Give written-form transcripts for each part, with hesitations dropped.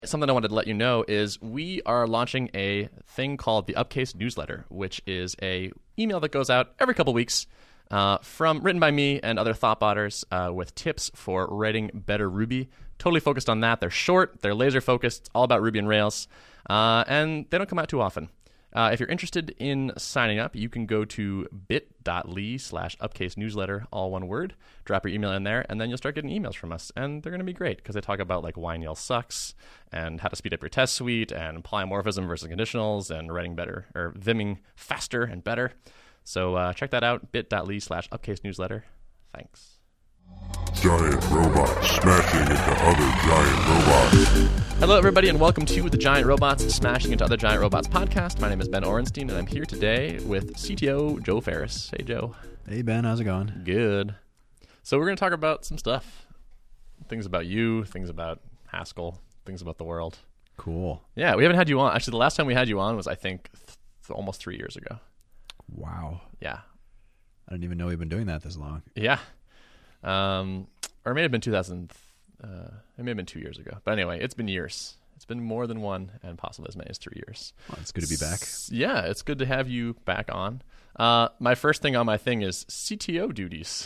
Something I wanted to let you know is we are launching a thing called the Upcase newsletter, which is a email that goes out every couple weeks written by me and other thoughtbotters with tips for writing better Ruby. Totally focused on that. They're short, they're laser focused, all about Ruby and Rails, and they don't come out too often. If you're interested in signing up, you can go to bit.ly/upcase newsletter, all one word, drop your email in there, and then you'll start getting emails from us. And they're going to be great because they talk about like why Neil sucks and how to speed up your test suite and polymorphism versus conditionals and writing better or Vimming faster and better. So check that out, bit.ly/upcase newsletter. Thanks. Giant robots smashing into other giant robots. Hello, everybody, and welcome to the Giant Robots Smashing into Other Giant Robots podcast. My name is Ben Orenstein, and I'm here today with CTO Joe Ferris. Hey, Joe. Hey, Ben. How's it going? Good. So we're going to talk about some stuff. Things about you, things about Haskell, things about the world. Cool. Yeah, we haven't had you on. Actually, the last time we had you on was, I think, almost 3 years ago. Wow. Yeah. I didn't even know we've been doing that this long. Yeah. Or it may have been 2000. It may have been 2 years ago. But anyway, it's been years. It's been more than one and possibly as many as 3 years. Well, it's good to be back. Yeah, it's good to have you back on. My first thing on my thing is CTO duties.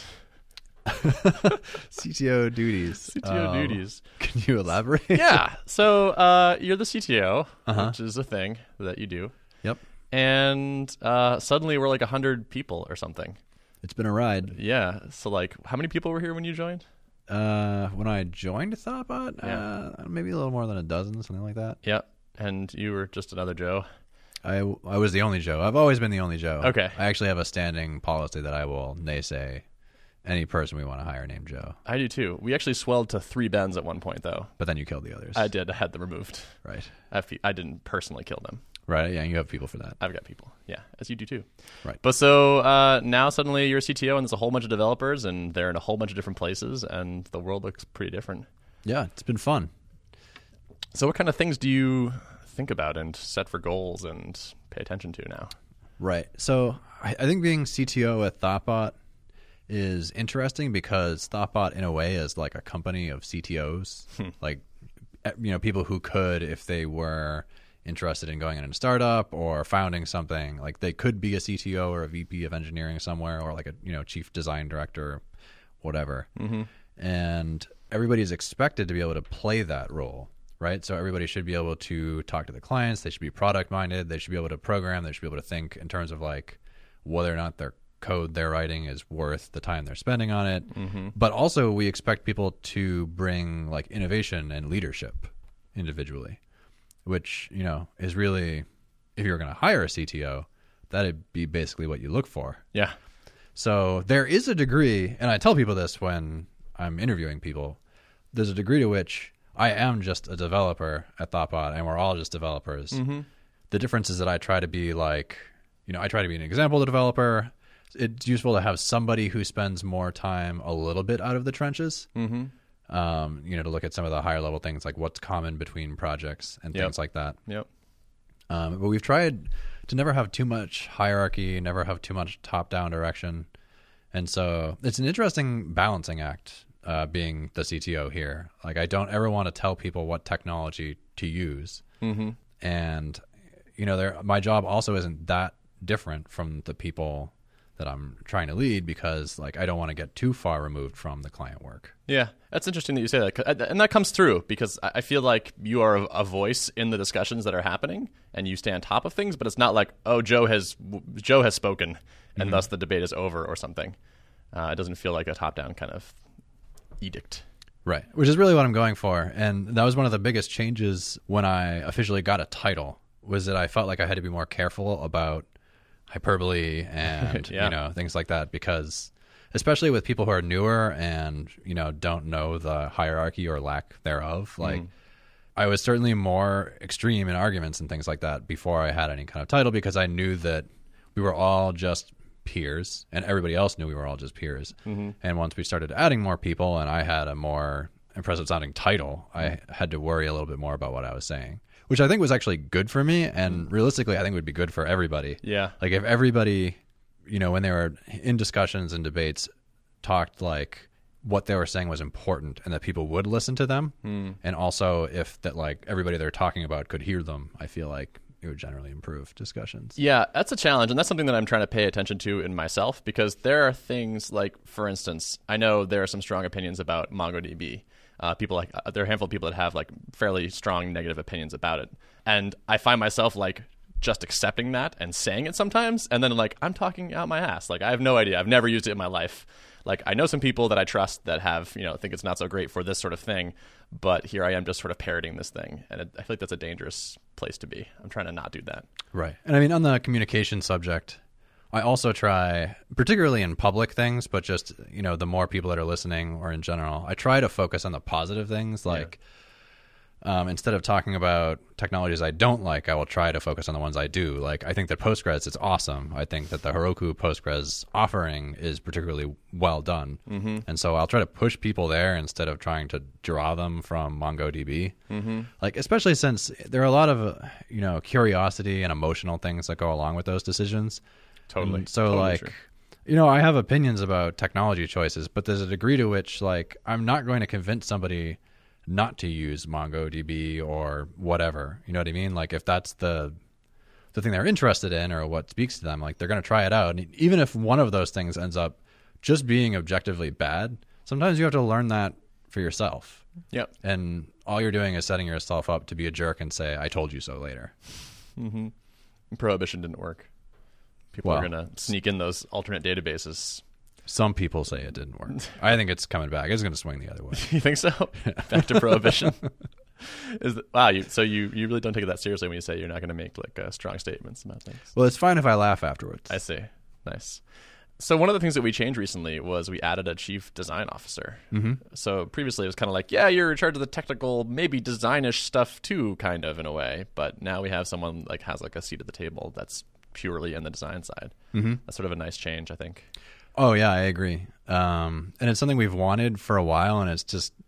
CTO duties. CTO duties. Can you elaborate? Yeah. So you're the CTO, which is a thing that you do. Yep. And suddenly we're like 100 people or something. It's been a ride. Yeah. So like, how many people were here when you joined? When I joined Thoughtbot, maybe a little more than a dozen, something like that. Yep. And you were just another Joe? I was the only Joe. I've always been the only Joe. Okay. I actually have a standing policy that I will naysay any person we want to hire named Joe. I do too. We actually swelled to 3 Bens at one point, though. But then you killed the others. I did. I had them removed. Right. I didn't personally kill them. Right. Yeah, you have people for that. I've got people. Yeah, as you do too. Right. But so now suddenly you're a CTO and there's a whole bunch of developers and they're in a whole bunch of different places and the world looks pretty different. Yeah, it's been fun. So what kind of things do you think about and set for goals and pay attention to now? Right. So I think being CTO at Thoughtbot is interesting because Thoughtbot in a way is like a company of CTOs, like, you know, people who could, if they were interested in going in a startup or founding something, like they could be a CTO or a VP of engineering somewhere or like a, you know, chief design director, whatever. Mm-hmm. And everybody's expected to be able to play that role, right? So everybody should be able to talk to the clients. They should be product minded. They should be able to program. They should be able to think in terms of like whether or not their code they're writing is worth the time they're spending on it. Mm-hmm. But also we expect people to bring like innovation and leadership individually, which, you know, is really, if you're going to hire a CTO, that'd be basically what you look for. Yeah. So there is a degree, and I tell people this when I'm interviewing people, there's a degree to which I am just a developer at Thoughtbot, and we're all just developers. Mm-hmm. The difference is that I try to be like, you know, I try to be an example of the developer. It's useful to have somebody who spends more time a little bit out of the trenches. Mm-hmm. You know, to look at some of the higher level things like what's common between projects and things like that. Yep. But we've tried to never have too much hierarchy, never have too much top-down direction. And so it's an interesting balancing act, being the CTO here. Like, I don't ever want to tell people what technology to use. Mm-hmm. And, you know, my job also isn't that different from the people that I'm trying to lead because, like, I don't want to get too far removed from the client work. Yeah, that's interesting that you say that. And that comes through because I feel like you are a voice in the discussions that are happening and you stay on top of things, but it's not like, oh, Joe has spoken and thus the debate is over or something. It doesn't feel like a top-down kind of edict. Right, which is really what I'm going for. And that was one of the biggest changes when I officially got a title, was that I felt like I had to be more careful about hyperbole and you know, things like that, because especially with people who are newer and, you know, don't know the hierarchy or lack thereof, like I was certainly more extreme in arguments and things like that before I had any kind of title, because I knew that we were all just peers and everybody else knew we were all just peers. Mm-hmm. And once we started adding more people and I had a more impressive sounding title, I had to worry a little bit more about what I was saying, which I think was actually good for me. And realistically, I think would be good for everybody. Yeah. Like if everybody, you know, when they were in discussions and debates talked like what they were saying was important and that people would listen to them. And also if that like everybody they're talking about could hear them, I feel like it would generally improve discussions. Yeah, that's a challenge, and that's something that I'm trying to pay attention to in myself, because there are things like, for instance, I know there are some strong opinions about MongoDB. People like there are a handful of people that have like fairly strong negative opinions about it, and I find myself like just accepting that and saying it sometimes, and then like I'm talking out my ass. Like I have no idea. I've never used it in my life. Like I know some people that I trust that have, think it's not so great for this sort of thing, but here I am just sort of parroting this thing, and I feel like that's a dangerous place to be. I'm trying to not do that. Right. And I mean, on the communication subject, I also try, particularly in public things, but just, the more people that are listening or in general, I try to focus on the positive things. Like, instead of talking about technologies I don't like, I will try to focus on the ones I do. Like, I think that Postgres is awesome. I think that the Heroku Postgres offering is particularly well done. Mm-hmm. And so I'll try to push people there instead of trying to draw them from MongoDB. Mm-hmm. Like, especially since there are a lot of, curiosity and emotional things that go along with those decisions. Totally. And so, totally like, true. I have opinions about technology choices, but there's a degree to which, like, I'm not going to convince somebody not to use MongoDB or whatever. You know what I mean? Like, if that's the thing they're interested in or what speaks to them, like, they're going to try it out. And even if one of those things ends up just being objectively bad, sometimes you have to learn that for yourself. Yep. And all you're doing is setting yourself up to be a jerk and say, I told you so later. Mm-hmm. Prohibition didn't work. People are going to sneak in those alternate databases. Some people say it didn't work. I think it's coming back. It's going to swing the other way. You think so? Back to prohibition. Wow. So you really don't take it that seriously when you say you're not going to make like strong statements about things. Well, it's fine if I laugh afterwards. I see. Nice. So one of the things that we changed recently was we added a chief design officer. Mm-hmm. So previously it was kind of like, yeah, you're in charge of the technical, maybe designish stuff too, kind of in a way. But now we have someone like has like a seat at the table that's purely in the design side. Mm-hmm. That's sort of a nice change, I think. Oh, yeah, I agree. And it's something we've wanted for a while, and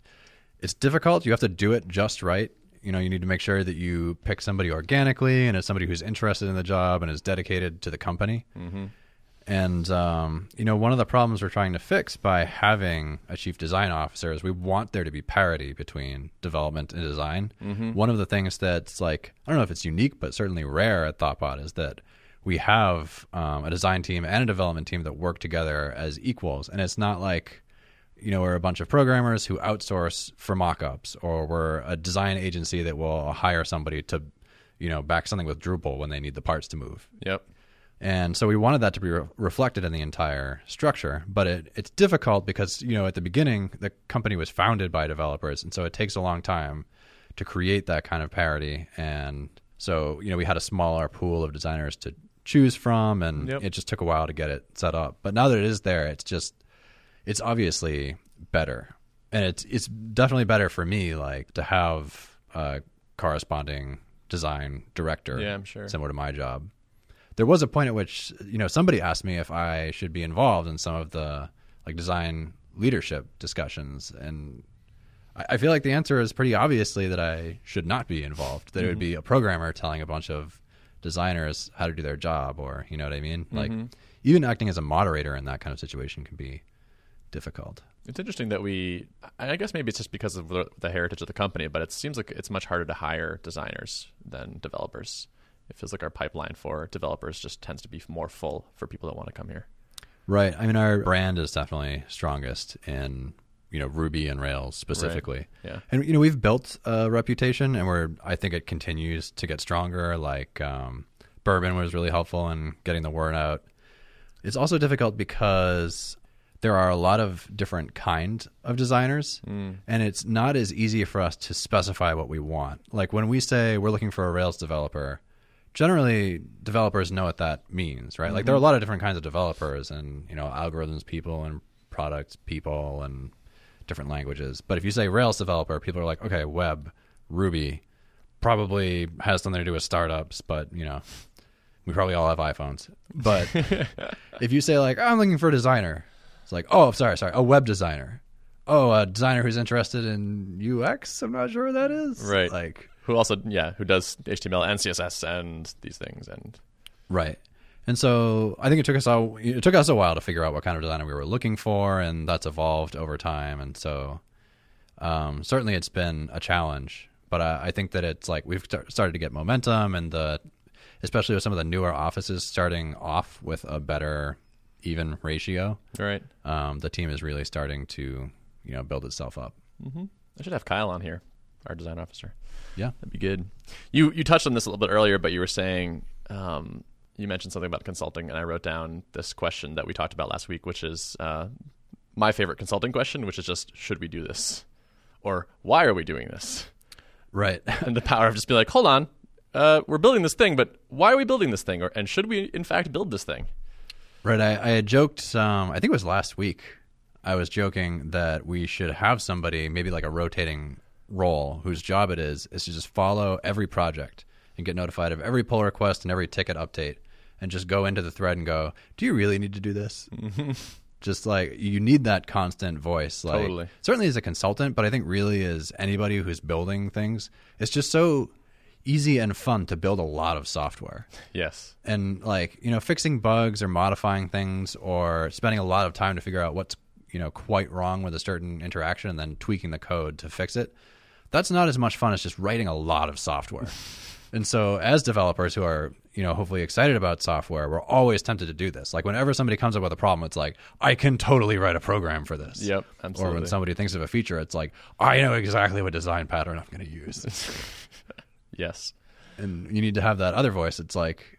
it's difficult. You have to do it just right. You need to make sure that you pick somebody organically and as somebody who's interested in the job and is dedicated to the company. Mm-hmm. And, one of the problems we're trying to fix by having a chief design officer is we want there to be parity between development and design. Mm-hmm. One of the things that's like, I don't know if it's unique, but certainly rare at Thoughtbot is that we have a design team and a development team that work together as equals. And it's not like, we're a bunch of programmers who outsource for mock-ups, or we're a design agency that will hire somebody to, back something with Drupal when they need the parts to move. Yep. And so we wanted that to be reflected in the entire structure. But it's difficult because, at the beginning, the company was founded by developers. And so it takes a long time to create that kind of parity. And so, we had a smaller pool of designers to choose from, and It just took a while to get it set up. But now that it is there, it's obviously better. And it's definitely better for me, like, to have a corresponding design director. Yeah, I'm sure. Similar to my job. There was a point at which, somebody asked me if I should be involved in some of the like design leadership discussions, and I feel like the answer is pretty obviously that I should not be involved. That it would be a programmer telling a bunch of designers how to do their job, or you know what I mean? Like, even acting as a moderator in that kind of situation can be difficult. It's interesting that I guess maybe it's just because of the heritage of the company, but it seems like it's much harder to hire designers than developers. It feels like our pipeline for developers just tends to be more full for people that want to come here. Right. I mean, our brand is definitely strongest in Ruby and Rails specifically. Right. Yeah. And we've built a reputation, and I think it continues to get stronger. Like Bourbon was really helpful in getting the word out. It's also difficult because there are a lot of different kinds of designers, and it's not as easy for us to specify what we want. Like when we say we're looking for a Rails developer, generally developers know what that means, right? Mm-hmm. Like there are a lot of different kinds of developers, and algorithms people and products people and different languages. But if you say Rails developer, people are like, okay, web, Ruby, probably has something to do with startups, but we probably all have iPhones. But if you say like, I'm looking for a designer, it's like, oh, sorry, a web designer. Oh, a designer who's interested in UX? I'm not sure what that is. Right. Like, who does HTML and CSS and these things. And right. And so I think it took us a while to figure out what kind of designer we were looking for, and that's evolved over time. And so certainly it's been a challenge, but I think that it's like we've started to get momentum, and especially with some of the newer offices starting off with a better even ratio. Right. The team is really starting to build itself up. Mm-hmm. I should have Kyle on here, our design officer. Yeah, that'd be good. You touched on this a little bit earlier, but you were saying you mentioned something about consulting, and I wrote down this question that we talked about last week, which is my favorite consulting question, which is just, should we do this? Or why are we doing this? Right. And the power of just be like, hold on, we're building this thing, but why are we building this thing? And should we, in fact, build this thing? Right. I had joked, I think it was last week, I was joking that we should have somebody, maybe like a rotating role, whose job it is to just follow every project and get notified of every pull request and every ticket update, and just go into the thread and go, do you really need to do this? Mm-hmm. Just like, you need that constant voice. Like, totally. Certainly as a consultant, but I think really as anybody who's building things, it's just so easy and fun to build a lot of software. Yes. And like, fixing bugs or modifying things or spending a lot of time to figure out what's, quite wrong with a certain interaction and then tweaking the code to fix it. That's not as much fun as just writing a lot of software. And so as developers who are, hopefully excited about software, we're always tempted to do this. Like whenever somebody comes up with a problem, it's like, I can totally write a program for this. Yep, absolutely. Or when somebody thinks of a feature, it's like, I know exactly what design pattern I'm going to use. Yes. And you need to have that other voice. It's like,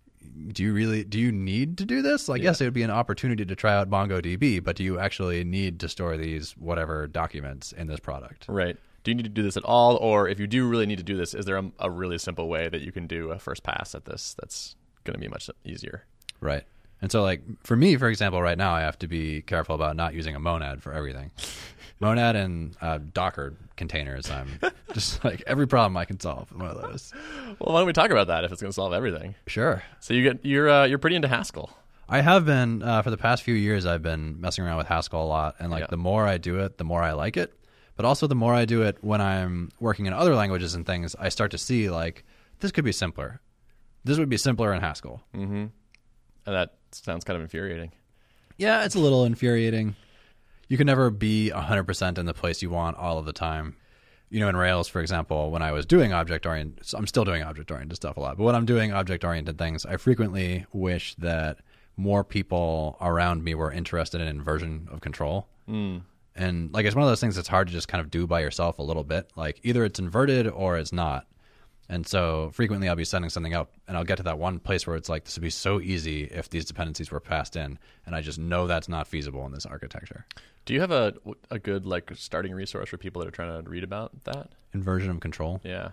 do you need to do this? Like, yes, it would be an opportunity to try out MongoDB, but do you actually need to store these whatever documents in this product? Right. Do you need to do this at all? Or if you do really need to do this, is there a really simple way that you can do a first pass at this that's going to be much easier? Right. And so, like, for me, for example, right now, I have to be careful about not using a monad for everything. Monad and Docker containers, I'm just like, every problem I can solve one of those. Well, why don't we talk about that if it's going to solve everything? Sure. So you're pretty into Haskell. I have been for the past few years. I've been messing around with Haskell a lot, and the more I do it, the more I like it. But also, the more I do it when I'm working in other languages and things, I start to see like, this could be simpler. This would be simpler in Haskell. Mm-hmm. And that sounds kind of infuriating. Yeah, it's a little infuriating. You can never be 100% in the place you want all of the time. In Rails, for example, when I was doing object-oriented, I'm still doing object-oriented stuff a lot, but when I'm doing object-oriented things, I frequently wish that more people around me were interested in inversion of control. Mm. And like, it's one of those things that's hard to just kind of do by yourself a little bit. Like, either it's inverted or it's not. And so frequently I'll be setting something up and I'll get to that one place where it's like, this would be so easy if these dependencies were passed in. And I just know that's not feasible in this architecture. Do you have a good like starting resource for people that are trying to read about that? Inversion of control? Yeah.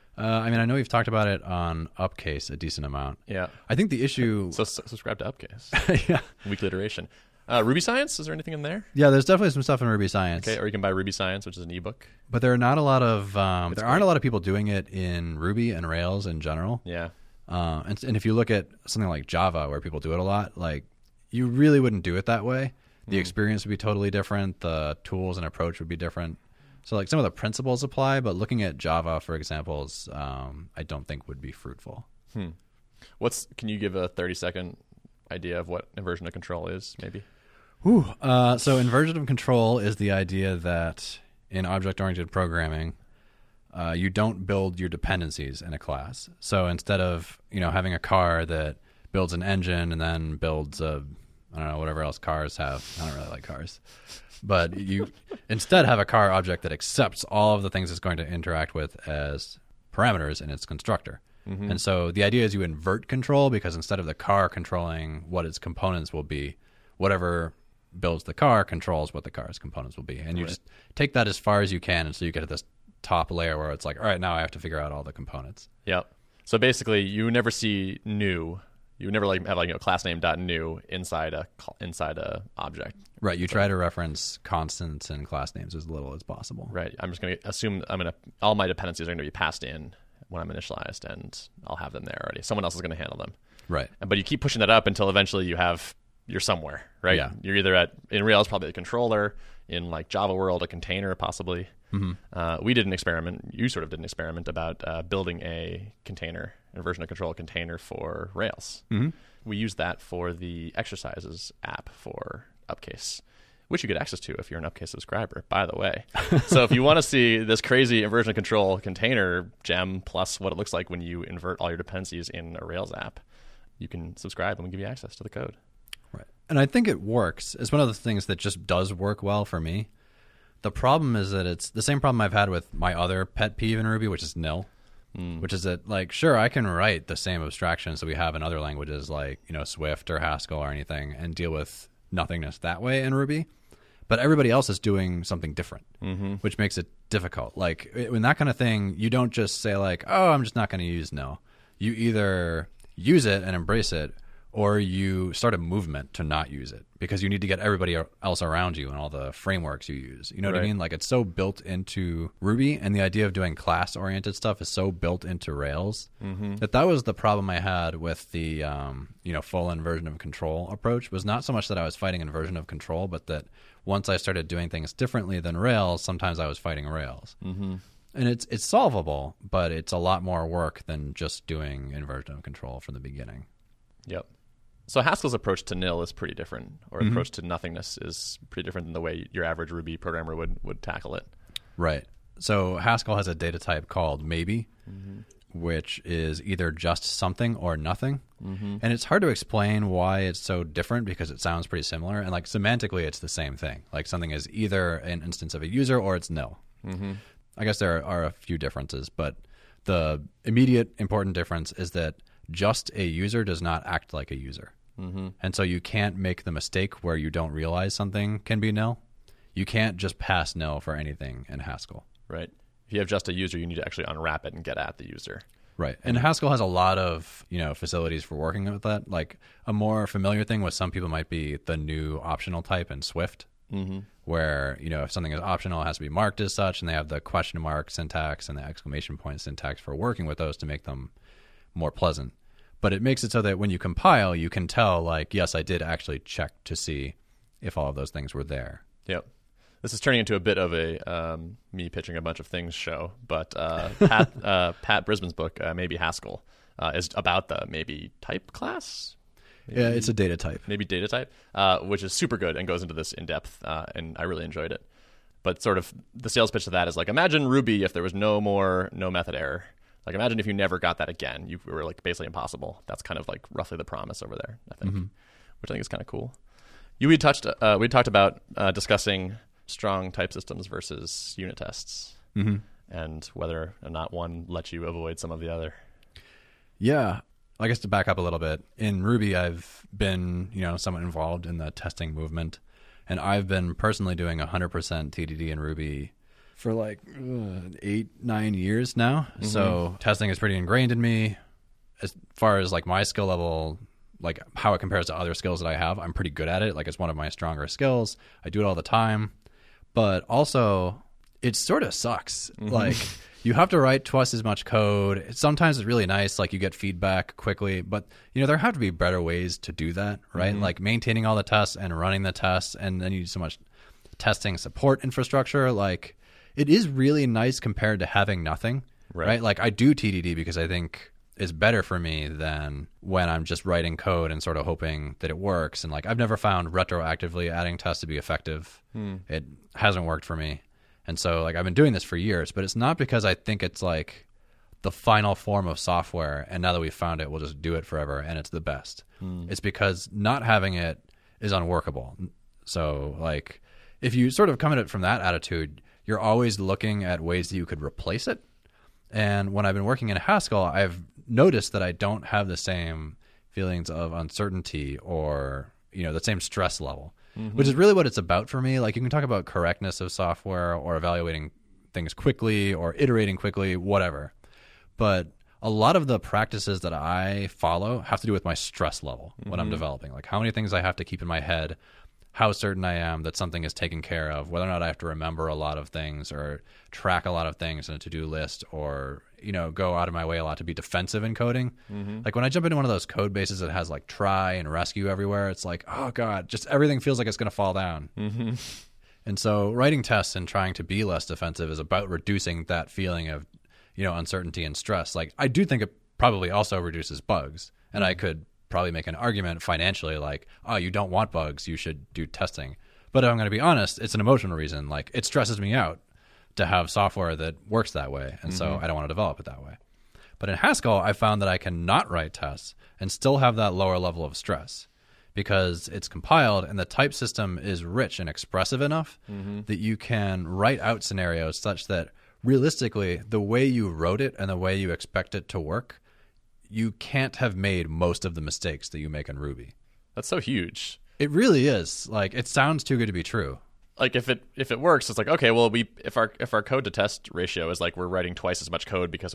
I mean, I know we've talked about it on Upcase a decent amount. Yeah. I think the issue... So subscribe to Upcase. Yeah. Weekly iteration. Ruby Science, is there anything in there? Yeah, there's definitely some stuff in Ruby Science. Okay, or you can buy Ruby Science, which is an ebook. But there are not a lot of aren't a lot of people doing it in Ruby and Rails in general. Yeah. And if you look at something like Java, where people do it a lot, like, you really wouldn't do it that way. The experience would be totally different. The tools and approach would be different. So like, some of the principles apply, but looking at Java, for example, I don't think would be fruitful. Can you give a 30-second idea of what inversion of control is, maybe? So inversion of control is the idea that in object-oriented programming, you don't build your dependencies in a class. So instead of having a car that builds an engine and then builds whatever else cars have. I don't really like cars. But you instead have a car object that accepts all of the things it's going to interact with as parameters in its constructor. Mm-hmm. And so the idea is you invert control, because instead of the car controlling what its components will be, whatever builds the car controls what the car's components will be. And you just take that as far as you can, and so you get to this top layer where it's like, all right, now I have to figure out all the components. Yep. So basically, you never see new. You never have class name .new inside a object. Right. You try to reference constants and class names as little as possible. Right. I'm just going to assume all my dependencies are going to be passed in when I'm initialized, and I'll have them there already. Someone else is going to handle them. Right. But you keep pushing that up until eventually you're somewhere, right? Yeah. You're either in Rails, probably a controller, in like Java world, a container possibly. Mm-hmm. We did an experiment. You sort of did an experiment about building a container version of control container for Rails. We use that for the exercises app for Upcase, which you get access to if you're an Upcase subscriber, by the way. So if you want to see this crazy inversion of control container gem plus what it looks like when you invert all your dependencies in a Rails app, you can subscribe and we give you access to the code. Right. And I think it works. It's one of the things that just does work well for me. The problem is that it's the same problem I've had with my other pet peeve in Ruby, which is nil, which is that, like, sure, I can write the same abstractions that we have in other languages like, Swift or Haskell or anything and deal with nothingness that way in Ruby. But everybody else is doing something different, which makes it difficult. Like, in that kind of thing, you don't just say, like, oh, I'm just not going to use nil. You either use it and embrace it, or you start a movement to not use it because you need to get everybody else around you and all the frameworks you use. You know what I mean? Like, it's so built into Ruby, and the idea of doing class-oriented stuff is so built into Rails that was the problem I had with the full inversion of control approach. Was not so much that I was fighting inversion of control, but that once I started doing things differently than Rails, sometimes I was fighting Rails. And it's solvable, but it's a lot more work than just doing inversion of control from the beginning. Yep. So Haskell's approach to nil is pretty different, or approach to nothingness is pretty different than the way your average Ruby programmer would tackle it. Right. So Haskell has a data type called maybe, which is either just something or nothing. And it's hard to explain why it's so different because it sounds pretty similar. And like semantically, it's the same thing. Like something is either an instance of a user or it's nil. I guess there are a few differences, but the immediate important difference is that just a user does not act like a user. And so you can't make the mistake where you don't realize something can be nil. You can't just pass nil for anything in Haskell. Right. If you have just a user, you need to actually unwrap it and get at the user. Right. And Haskell has a lot of, facilities for working with that. Like a more familiar thing with some people might be the new optional type in Swift, where, if something is optional, it has to be marked as such, and they have the question mark syntax and the exclamation point syntax for working with those to make them more pleasant. But it makes it so that when you compile, you can tell, like, yes, I did actually check to see if all of those things were there. Yep. This is turning into a bit of a me pitching a bunch of things show, but Pat Brisbane's book, Maybe Haskell, is about the maybe type class. Yeah, it's a data type. Maybe data type, which is super good and goes into this in depth, and I really enjoyed it. But sort of the sales pitch to that is like, imagine Ruby if there was no method error. Like, imagine if you never got that again. You were, like, basically impossible. That's kind of, like, roughly the promise over there, I think, which I think is kind of cool. We talked about discussing strong type systems versus unit tests and whether or not one lets you avoid some of the other. Yeah. I guess to back up a little bit, in Ruby, I've been, somewhat involved in the testing movement, and I've been personally doing 100% TDD in Ruby for like 8-9 years now. So testing is pretty ingrained in me. As far as like my skill level, like how it compares to other skills that I have, I'm pretty good at it. Like it's one of my stronger skills. I do it all the time. But also it sort of sucks. Like you have to write twice as much code. Sometimes it's really nice, like you get feedback quickly, but there have to be better ways to do that, right? Like maintaining all the tests and running the tests, and then you do so much testing support infrastructure. Like it is really nice compared to having nothing, right? Like I do TDD because I think it's better for me than when I'm just writing code and sort of hoping that it works. And like I've never found retroactively adding tests to be effective. It hasn't worked for me. And so like I've been doing this for years, but it's not because I think it's like the final form of software and now that we've found it, we'll just do it forever and it's the best. It's because not having it is unworkable. So like if you sort of come at it from that attitude, you're always looking at ways that you could replace it. And when I've been working in Haskell, I've noticed that I don't have the same feelings of uncertainty or, the same stress level, which is really what it's about for me. Like you can talk about correctness of software or evaluating things quickly or iterating quickly, whatever. But a lot of the practices that I follow have to do with my stress level when I'm developing, like how many things I have to keep in my head, how certain I am that something is taken care of, whether or not I have to remember a lot of things or track a lot of things in a to-do list or, go out of my way a lot to be defensive in coding. Like when I jump into one of those code bases that has like try and rescue everywhere, it's like, oh God, just everything feels like it's going to fall down. And so writing tests and trying to be less defensive is about reducing that feeling of, uncertainty and stress. Like I do think probably also reduces bugs. And I could probably make an argument financially like, oh, you don't want bugs, you should do testing. But if I'm going to be honest, it's an emotional reason. Like, it stresses me out to have software that works that way, and so I don't want to develop it that way. But in Haskell, I found that I can not write tests and still have that lower level of stress because it's compiled and the type system is rich and expressive enough that you can write out scenarios such that realistically, the way you wrote it and the way you expect it to work, you can't have made most of the mistakes that you make in Ruby. That's so huge. It really is. Like, it sounds too good to be true. Like if it works, it's like, okay, well, if our code to test ratio is like we're writing twice as much code because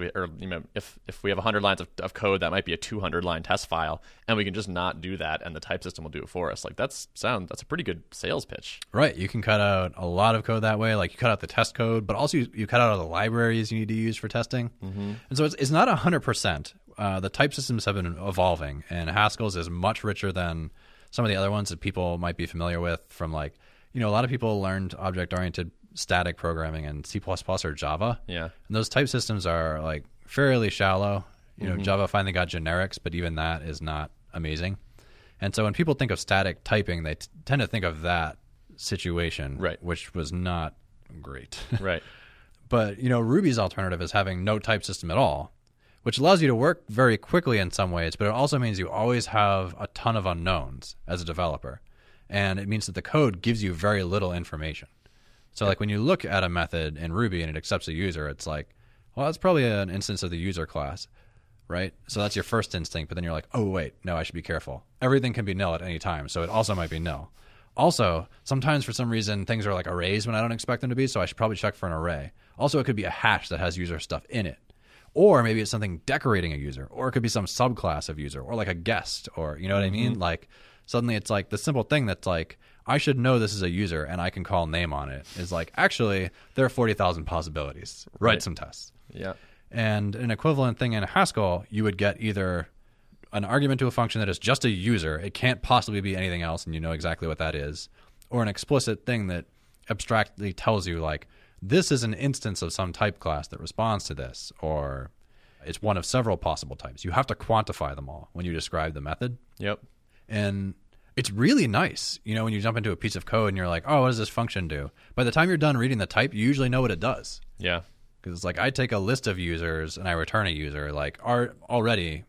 if we have 100 lines of code, that might be a 200 line test file, and we can just not do that, and the type system will do it for us. Like that's a pretty good sales pitch. Right. You can cut out a lot of code that way. Like you cut out the test code, but also you cut out all the libraries you need to use for testing. And so it's not 100%. The type systems have been evolving, and Haskell's is much richer than some of the other ones that people might be familiar with from like. A lot of people learned object-oriented static programming in C++ or Java. Yeah. And those type systems are like fairly shallow. Java finally got generics, but even that is not amazing. And so when people think of static typing, they tend to think of that situation, right, which was not great. Right. But, Ruby's alternative is having no type system at all, which allows you to work very quickly in some ways, but it also means you always have a ton of unknowns as a developer. And it means that the code gives you very little information. So like when you look at a method in Ruby and it accepts a user, it's like, well, that's probably an instance of the user class, right? So that's your first instinct. But then you're like, oh, wait, no, I should be careful. Everything can be nil at any time. So it also might be nil. Also, sometimes for some reason, things are like arrays when I don't expect them to be. So I should probably check for an array. Also, it could be a hash that has user stuff in it. Or maybe it's something decorating a user. Or it could be some subclass of user. Or like a guest. Or, you know what I mean? Like, suddenly it's like the simple thing that's like, I should know this is a user and I can call name on it is like, actually, there are 40,000 possibilities. Write some tests. Yeah. And an equivalent thing in Haskell, you would get either an argument to a function that is just a user. It can't possibly be anything else, and you know exactly what that is. Or an explicit thing that abstractly tells you, like, this is an instance of some type class that responds to this, or it's one of several possible types. You have to quantify them all when you describe the method. Yep. And it's really nice, when you jump into a piece of code and you're like, oh, what does this function do? By the time you're done reading the type, you usually know what it does. Yeah. Because it's like I take a list of users and I return a user. Like already,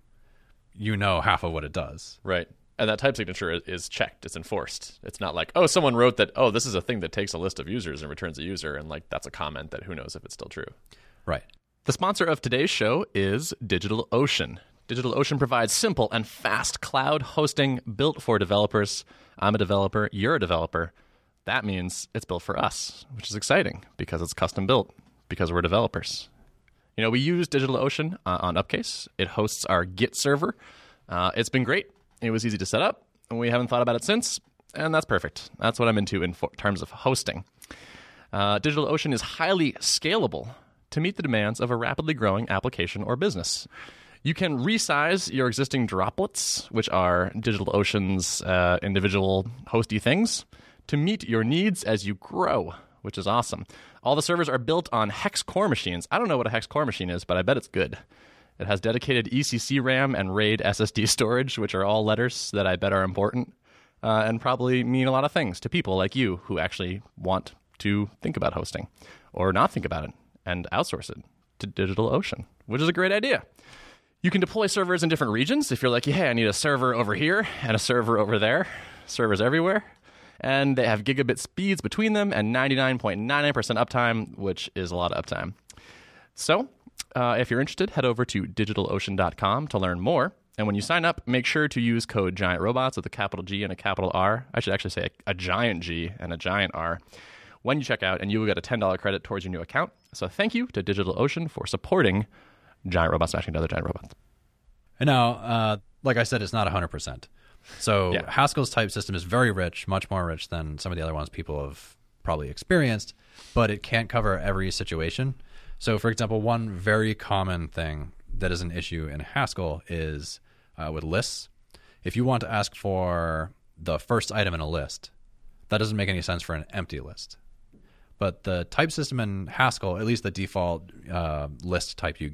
half of what it does. Right. And that type signature is checked. It's enforced. It's not like, oh, someone wrote that, oh, this is a thing that takes a list of users and returns a user. And like that's a comment that who knows if it's still true. Right. The sponsor of today's show is DigitalOcean. DigitalOcean provides simple and fast cloud hosting built for developers. I'm a developer. You're a developer. That means it's built for us, which is exciting because it's custom built, because we're developers. We use DigitalOcean on Upcase. It hosts our Git server. It's been great. It was easy to set up, and we haven't thought about it since, and that's perfect. That's what I'm into in terms of hosting. DigitalOcean is highly scalable to meet the demands of a rapidly growing application or business. You can resize your existing droplets, which are DigitalOcean's individual hosty things, to meet your needs as you grow, which is awesome. All the servers are built on hex core machines. I don't know what a hex core machine is, but I bet it's good. It has dedicated ECC RAM and RAID SSD storage, which are all letters that I bet are important and probably mean a lot of things to people like you who actually want to think about hosting or not think about it and outsource it to DigitalOcean, which is a great idea. You can deploy servers in different regions. If you're like, hey, I need a server over here and a server over there, servers everywhere. And they have gigabit speeds between them and 99.99% uptime, which is a lot of uptime. So if you're interested, head over to DigitalOcean.com to learn more. And when you sign up, make sure to use code GIANTROBOTS with a capital G and a capital R. I should actually say a giant G and a giant R when you check out, and you will get a $10 credit towards your new account. So thank you to DigitalOcean for supporting Giant Robots Smashing into Other Giant Robots. And now, like I said, it's not 100%. So Yeah. Haskell's type system is very rich, much more rich than some of the other ones people have probably experienced, but it can't cover every situation. So, for example, one very common thing that is an issue in Haskell is with lists. If you want to ask for the first item in a list, that doesn't make any sense for an empty list. But the type system in Haskell, at least the default list type you get,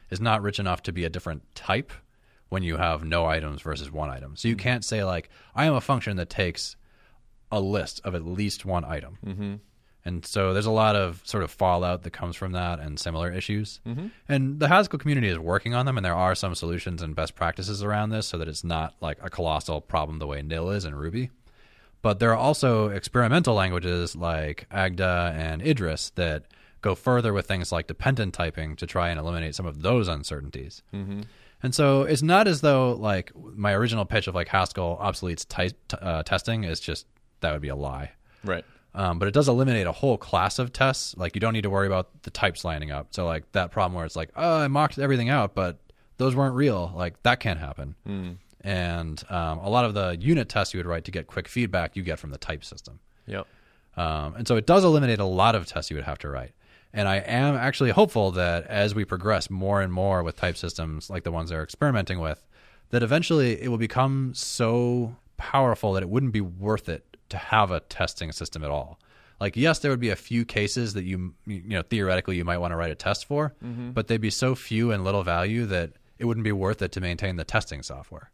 is not rich enough to be a different type when you have no items versus one item. So you can't say like, I am a function that takes a list of at least one item. Mm-hmm. And so there's a lot of sort of fallout that comes from that and similar issues. Mm-hmm. And the Haskell community is working on them, and there are some solutions and best practices around this so that it's not like a colossal problem the way nil is in Ruby. But there are also experimental languages like Agda and Idris that go further with things like dependent typing to try and eliminate some of those uncertainties. Mm-hmm. And so it's not as though like my original pitch of like Haskell obsoletes testing is just, that would be a lie. Right. But it does eliminate a whole class of tests. Like you don't need to worry about the types lining up. So like that problem where it's like, oh, I mocked everything out, but those weren't real. Like that can't happen. Mm. And a lot of the unit tests you would write to get quick feedback you get from the type system. Yep. And so it does eliminate a lot of tests you would have to write. And I am actually hopeful that as we progress more and more with type systems like the ones they're experimenting with, that eventually it will become so powerful that it wouldn't be worth it to have a testing system at all. Like, yes, there would be a few cases that you know, theoretically you might want to write a test for, but they'd be so few and little value that it wouldn't be worth it to maintain the testing software.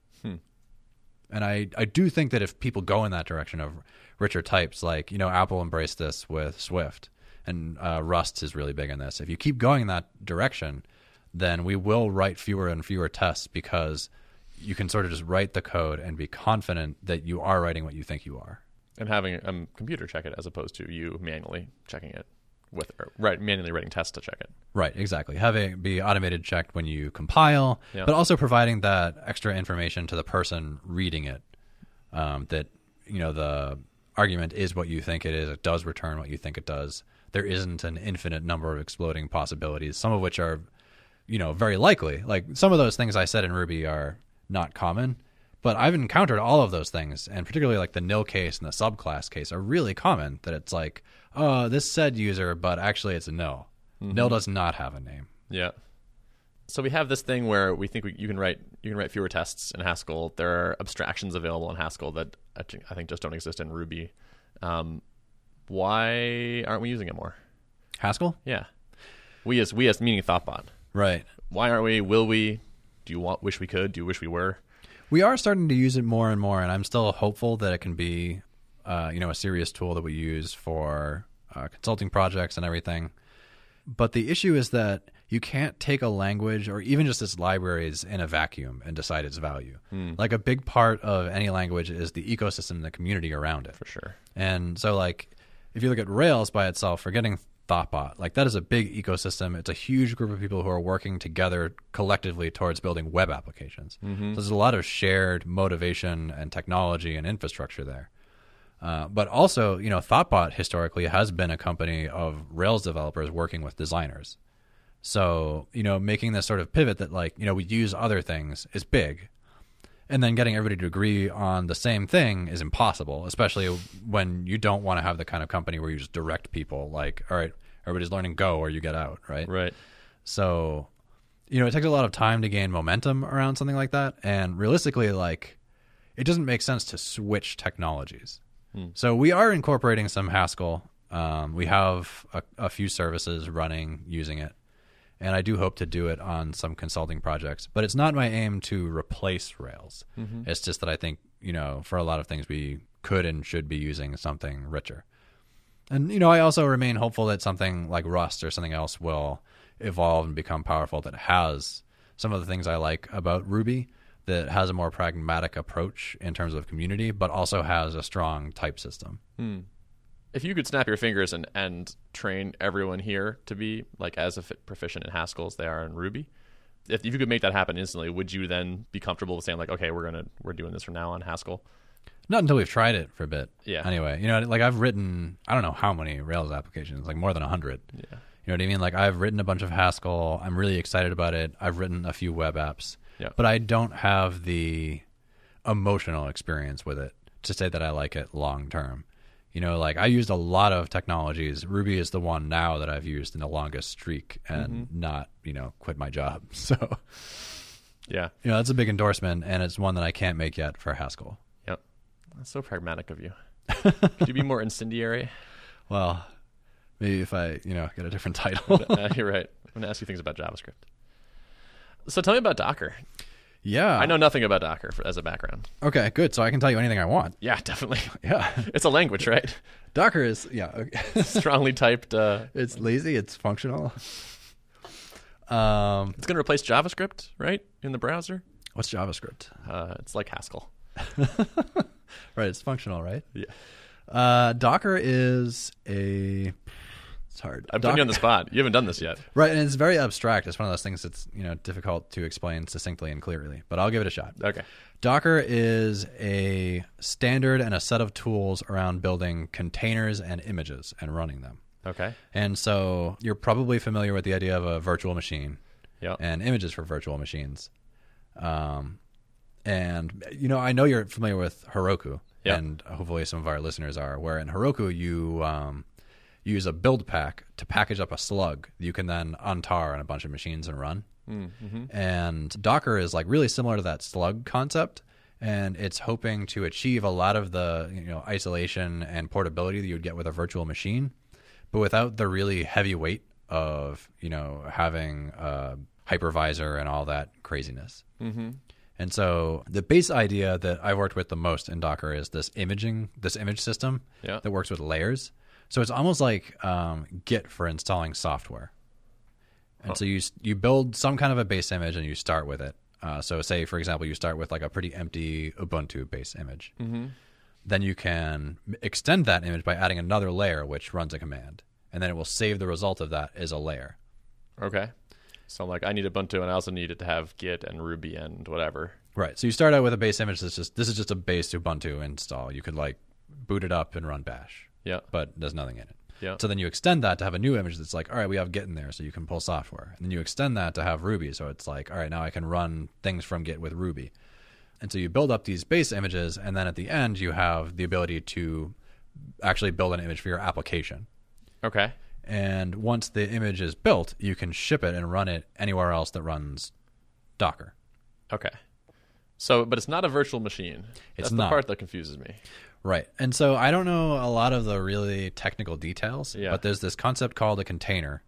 And I do think that if people go in that direction of richer types, like, you know, Apple embraced this with Swift, and Rust is really big in this. If you keep going in that direction, then we will write fewer and fewer tests because you can sort of just write the code and be confident that you are writing what you think you are. And having a computer check it as opposed to you manually checking it manually writing tests to check it. Right, exactly. Having it be automated checked when you compile, but also providing that extra information to the person reading it, that, you know, the argument is what you think it is. It does return what you think it does. There isn't an infinite number of exploding possibilities, some of which are, you know, very likely. Like some of those things I said in Ruby are not common, but I've encountered all of those things, and particularly like the nil case and the subclass case are really common, that it's like, oh, this said user, but actually it's a nil. Mm-hmm. Nil does not have a name. Yeah. So we have this thing where we think you can write fewer tests in Haskell. There are abstractions available in Haskell that I think just don't exist in Ruby. Why aren't we using it more? Haskell? Yeah. We as meaning Thoughtbot. Right. Why aren't we? Will we? Do you wish we could? Do you wish we were? We are starting to use it more and more, and I'm still hopeful that it can be, you know, a serious tool that we use for consulting projects and everything. But the issue is that you can't take a language or even just its libraries in a vacuum and decide its value. Like a big part of any language is the ecosystem and the community around it. For sure. And so like if you look at Rails by itself, forgetting Thoughtbot, like that is a big ecosystem. It's a huge group of people who are working together collectively towards building web applications. So there's a lot of shared motivation and technology and infrastructure there. But also, you know, Thoughtbot historically has been a company of Rails developers working with designers. So, you know, making this sort of pivot that like, you know, we use other things is big. And then getting everybody to agree on the same thing is impossible, especially when you don't want to have the kind of company where you just direct people like, all right, everybody's learning Go or you get out, right? Right. So, you know, it takes a lot of time to gain momentum around something like that. And realistically, like, it doesn't make sense to switch technologies. So we are incorporating some Haskell. We have a few services running using it. And I do hope to do it on some consulting projects. But it's not my aim to replace Rails. It's just that I think, you know, for a lot of things we could and should be using something richer. And, you know, I also remain hopeful that something like Rust or something else will evolve and become powerful that has some of the things I like about Ruby, that has a more pragmatic approach in terms of community, but also has a strong type system. If you could snap your fingers and train everyone here to be like as proficient in Haskell as they are in Ruby, if you could make that happen instantly, would you then be comfortable with saying like, okay, we're doing this from now on Haskell? Not until we've tried it for a bit. Yeah. Anyway, you know, like I've written, I don't know how many Rails applications, like more than 100. Yeah. You know what I mean? Like I've written a bunch of Haskell. I'm really excited about it. I've written a few web apps. Yeah. But I don't have the emotional experience with it to say that I like it long term. You know, like I used a lot of technologies. Ruby is the one now that I've used in the longest streak and not, you know, quit my job. So, yeah, you know, that's a big endorsement, and it's one that I can't make yet for Haskell. Yep. That's so pragmatic of you. Could you be more incendiary? Well, maybe if I, you know, get a different title. You're right. I'm going to ask you things about JavaScript. So tell me about Docker. Yeah. I know nothing about Docker as a background. Okay, good. So I can tell you anything I want. Yeah, definitely. Yeah. It's a language, right? Docker is, yeah. Okay. Strongly typed. It's lazy. It's functional. It's going to replace JavaScript, right, in the browser? What's JavaScript? It's like Haskell. Right. It's functional, right? Yeah. Docker is a... It's hard. I'm putting you on the spot. You haven't done this yet. Right, and it's very abstract. It's one of those things that's difficult to explain succinctly and clearly, but I'll give it a shot. Okay. Docker is a standard and a set of tools around building containers and images and running them. Okay. And so you're probably familiar with the idea of a virtual machine Yeah. and images for virtual machines. And I know you're familiar with Heroku, Yeah. and hopefully some of our listeners are, where in Heroku you use a build pack to package up a slug that you can then untar on a bunch of machines and run. Mm-hmm. And Docker is like really similar to that slug concept, and it's hoping to achieve a lot of the isolation and portability that you would get with a virtual machine, but without the really heavy weight of having a hypervisor and all that craziness. Mm-hmm. And so the base idea that I've worked with the most in Docker is this image system that works with layers. So it's almost like Git for installing software. And so you build some kind of a base image and you start with it. So say, for example, you start with like a pretty empty Ubuntu base image. Mm-hmm. Then you can extend that image by adding another layer, which runs a command. And then it will save the result of that as a layer. Okay. So like I need Ubuntu and I also need it to have Git and Ruby and whatever. Right. So you start out with a base image this is just a base Ubuntu install. You could like boot it up and run bash. Yeah. But there's nothing in it. Yeah. So then you extend that to have a new image that's like, all right, we have Git in there, so you can pull software. And then you extend that to have Ruby, so it's like, all right, now I can run things from Git with Ruby. And so you build up these base images, and then at the end you have the ability to actually build an image for your application. Okay. And once the image is built, you can ship it and run it anywhere else that runs Docker. Okay. So, but it's not a virtual machine. It's That's not. the part that confuses me. Right. And so I don't know a lot of the really technical details, but there's this concept called a container.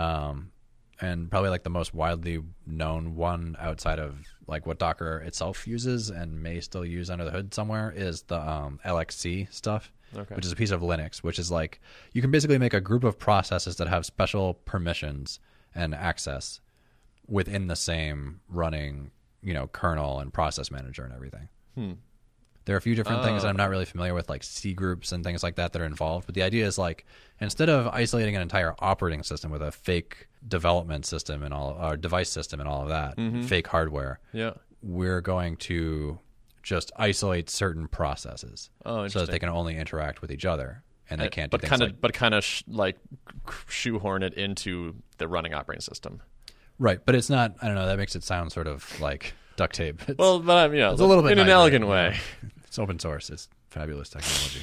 And probably like the most widely known one outside of like what Docker itself uses and may still use under the hood somewhere is the LXC stuff, which is a piece of Linux, which is like you can basically make a group of processes that have special permissions and access within the same running, kernel and process manager and everything. There are a few different things that I'm not really familiar with, like C groups and things like that are involved. But the idea is like, instead of isolating an entire operating system with a fake development system and our device system and all of that, fake hardware, we're going to just isolate certain processes so that they can only interact with each other and they can't. Kind of shoehorn it into the running operating system. Right, but it's not. I don't know. That makes it sound sort of like duct tape. It's, it's a little bit in an elegant way. It's open source. It's fabulous technology.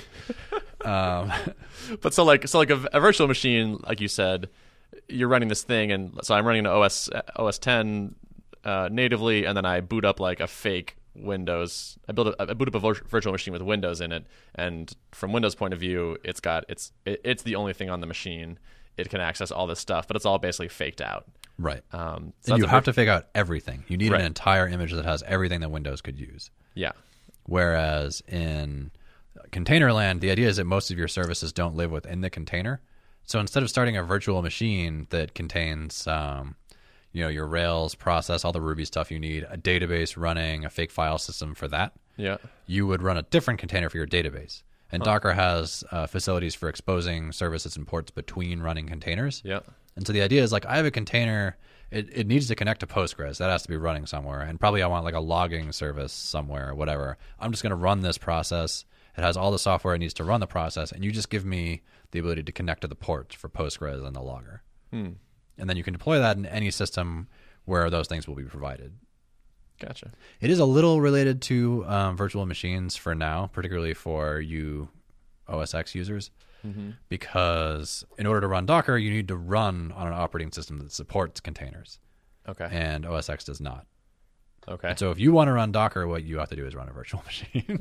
But so like a virtual machine, like you said, you're running this thing, and so I'm running an OS 10 natively, and then I boot up like a fake Windows. I boot up a virtual machine with Windows in it, and from Windows' point of view, it's the only thing on the machine. It can access all this stuff, but it's all basically faked out. Right. So and you have to figure out everything. You need Right. an entire image that has everything that Windows could use. Yeah. Whereas in container land, the idea is that most of your services don't live within the container. So instead of starting a virtual machine that contains, your Rails process, all the Ruby stuff you need, a database running, a fake file system for that, you would run a different container for your database. And Docker has facilities for exposing services and ports between running containers. Yeah. And so the idea is like I have a container, it needs to connect to Postgres. That has to be running somewhere. And probably I want like a logging service somewhere, whatever. I'm just going to run this process. It has all the software it needs to run the process. And you just give me the ability to connect to the ports for Postgres and the logger. And then you can deploy that in any system where those things will be provided. Gotcha. It is a little related to virtual machines for now, particularly for you OS X users. Because in order to run Docker, you need to run on an operating system that supports containers. Okay. And OS X does not. Okay. And so if you want to run Docker, what you have to do is run a virtual machine.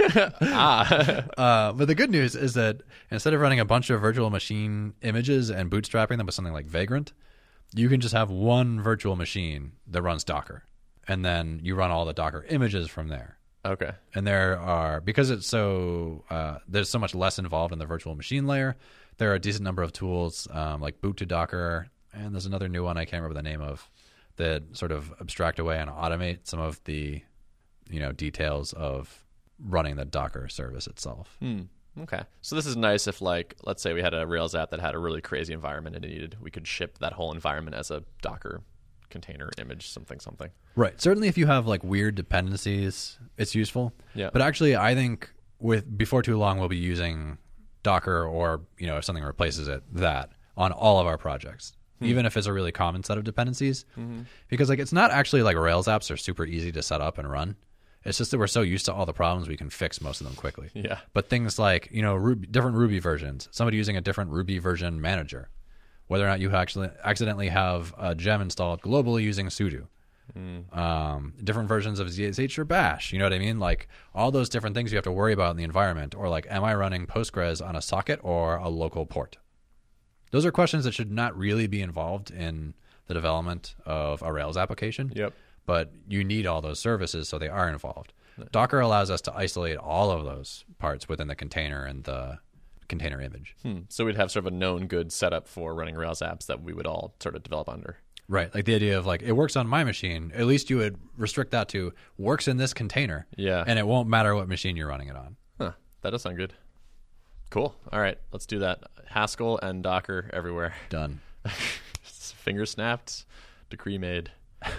But the good news is that instead of running a bunch of virtual machine images and bootstrapping them with something like Vagrant, you can just have one virtual machine that runs Docker, and then you run all the Docker images from there. Okay. And there are, because it's so there's so much less involved in the virtual machine layer, there are a decent number of tools like Boot to Docker, and there's another new one I can't remember the name of that sort of abstract away and automate some of the details of running the Docker service itself. Okay. So this is nice if, like, let's say we had a Rails app that had a really crazy environment and we could ship that whole environment as a Docker container image, something. Right. Certainly if you have like weird dependencies, it's useful. Yeah. But actually I think before too long we'll be using Docker, or if something replaces it, that on all of our projects. Even if it's a really common set of dependencies. Because like it's not actually like Rails apps are super easy to set up and run. It's just that we're so used to all the problems we can fix most of them quickly. Yeah. But things like, different Ruby versions, somebody using a different Ruby version manager, whether or not you actually accidentally have a gem installed globally using sudo, different versions of ZSH or Bash, you know what I mean? Like all those different things you have to worry about in the environment, or like, am I running Postgres on a socket or a local port? Those are questions that should not really be involved in the development of a Rails application. Yep. But you need all those services, so they are involved. Docker allows us to isolate all of those parts within the container and the container image. So we'd have sort of a known good setup for running Rails apps that we would all sort of develop under. Right. Like the idea of like, it works on my machine. At least you would restrict that to works in this container. Yeah. And it won't matter what machine you're running it on. Huh. That does sound good. Cool. All right. Let's do that. Haskell and Docker everywhere. Done. Finger snapped. Decree made.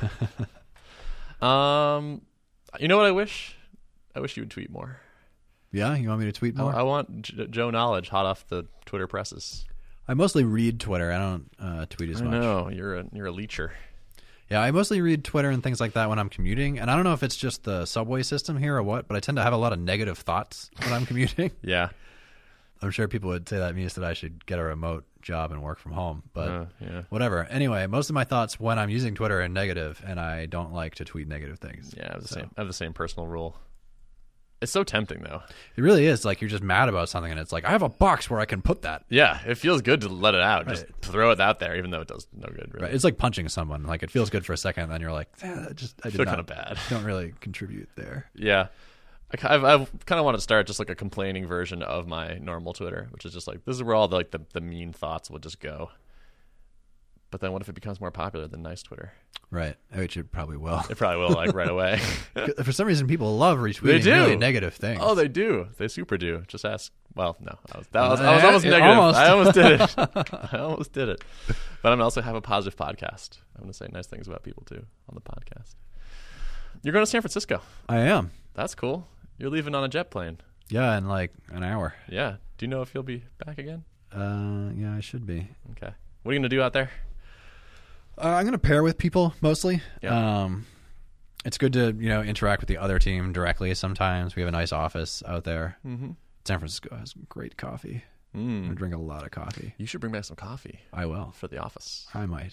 You know what I wish? I wish you would tweet more. Yeah? You want me to tweet more? I want Joe Knowledge hot off the Twitter presses. I mostly read Twitter. I don't tweet as much. No, you're a leecher. Yeah, I mostly read Twitter and things like that when I'm commuting. And I don't know if it's just the subway system here or what, but I tend to have a lot of negative thoughts when I'm commuting. Yeah. I'm sure people would say that means that I should get a remote job and work from home, but yeah. whatever. Anyway, most of my thoughts when I'm using Twitter are negative, and I don't like to tweet negative things. Yeah, I have the same personal rule. It's so tempting, though. It really is. Like, you're just mad about something, and it's like, I have a box where I can put that. Yeah, it feels good to let it out. Right. Just throw it out there, even though it does no good. Really. Right. It's like punching someone. Like, it feels good for a second, and then you're like, I feel kind of bad. Don't really contribute there. Yeah. I've kind of wanted to start just like a complaining version of my normal Twitter, which is just like, this is where all the mean thoughts will just go. But then what if it becomes more popular than nice Twitter? Right. Which it probably will. It probably will, like, right away. For some reason, people love retweeting really negative things. Oh, they do. They super do. Just ask. Well, no. I was almost negative. Almost. I almost did it. I almost did it. But I'm also have a positive podcast. I'm going to say nice things about people, too, on the podcast. You're going to San Francisco. I am. That's cool. You're leaving on a jet plane. Yeah, in like an hour. Yeah. Do you know if you'll be back again? Yeah, I should be. Okay. What are you going to do out there? I'm going to pair with people mostly. Yeah. It's good to interact with the other team directly. Sometimes we have a nice office out there. Mm-hmm. San Francisco has great coffee. I drink a lot of coffee. You should bring back some coffee. I will for the office. I might.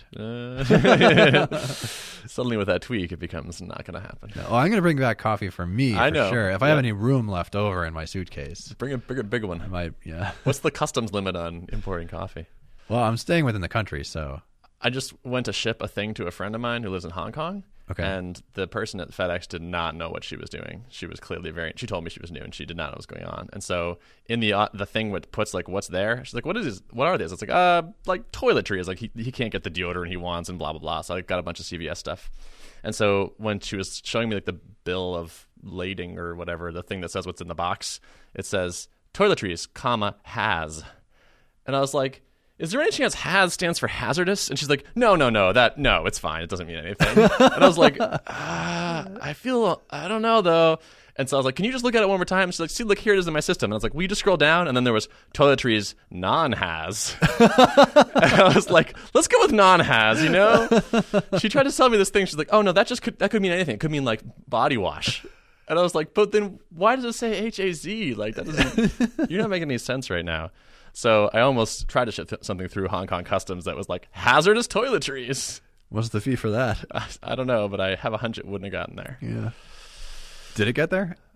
Suddenly, with that tweak, it becomes not going to happen. No, I'm going to bring back coffee for me. I for know. Sure. If I have any room left over in my suitcase, bring a bigger one. I might. Yeah. What's the customs limit on importing coffee? Well, I'm staying within the country, so. I just went to ship a thing to a friend of mine who lives in Hong Kong. Okay. And the person at FedEx did not know what she was doing. She was clearly she told me she was new and she did not know what was going on. And so in the thing what puts like what's there, she's like, what are these? It's like toiletries. Like he can't get the deodorant he wants and blah blah blah. So I got a bunch of CVS stuff. And so when she was showing me like the bill of lading or whatever, the thing that says what's in the box, it says toiletries, has. And I was like, is there any chance has stands for hazardous? And she's like, no, it's fine. It doesn't mean anything. And I was like, I don't know though. And so I was like, can you just look at it one more time? She's like, see, look, here it is in my system. And I was like, will you just scroll down? And then there was toiletries non-has. And I was like, let's go with non-has, She tried to sell me this thing. She's like, oh no, that could mean anything. It could mean like body wash. And I was like, but then why does it say HAZ? Like that doesn't, you're not making any sense right now. So I almost tried to ship something through Hong Kong customs that was like hazardous toiletries. What's the fee for that? I don't know, but I have a hunch it wouldn't have gotten there. Yeah. Did it get there?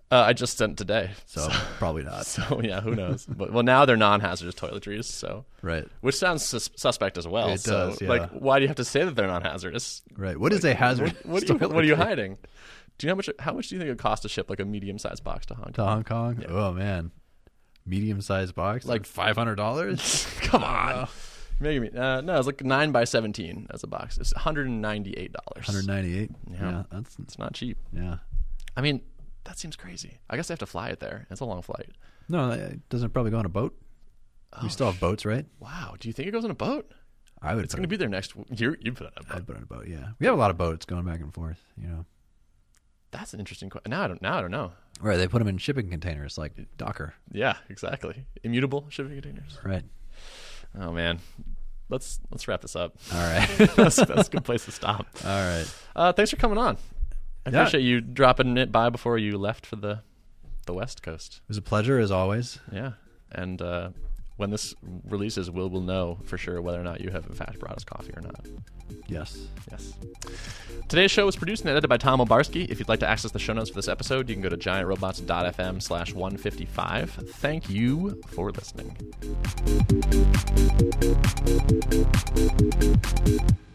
I just sent today. So probably not. So yeah, who knows? But well, now they're non-hazardous toiletries. So Right. which sounds suspect as well. It so does, yeah. like, why do you have to say that they're non-hazardous? What is a hazard? What are you hiding? Do you know how much do you think it would cost to ship like a medium-sized box to Hong Kong? To Hong Kong? Yeah. Oh man, medium-sized box, Like $500. Come on. Maybe no, it's like 9x17 as a box. It's $198. $198. Yeah. That's It's not cheap. yeah. I mean, that seems crazy. I guess they have to fly it there. It's a long flight. No, it doesn't probably go on a boat. We still have boats, right? Wow. Do you think it goes on a boat? I would. It's going to be there next year. You put it on a boat. I'd put it on a boat. Yeah, we have a lot of boats going back and forth. That's an interesting question. Now I don't know. Right? They put them in shipping containers like Docker. Yeah, exactly. Immutable shipping containers. Right. Oh man, let's wrap this up. All right. that's a good place to stop. All right. Thanks for coming on. I Yeah. appreciate you dropping it by before you left for the West Coast. It was a pleasure as always. Yeah, and when this releases, we'll know for sure whether or not you have in fact brought us coffee or not. Yes. Yes. Today's show was produced and edited by Tom Obarski. If you'd like to access the show notes for this episode, you can go to giantrobots.fm/155. Thank you for listening.